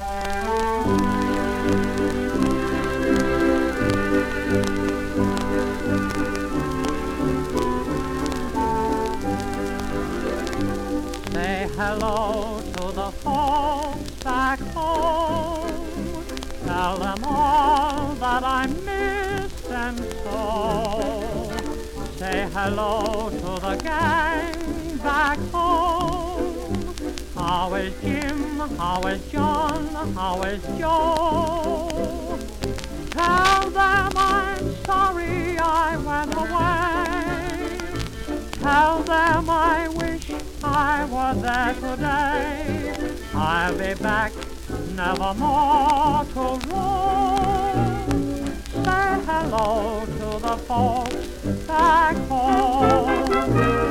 Say hello to the folks back home. Tell them all that I miss and so. Say hello to the gang back home. How is Jim? How is John? How is Joe? Tell them I'm sorry I went away. Tell them I wish I was there today. I'll be back never more to roam. Say hello to the folks back home.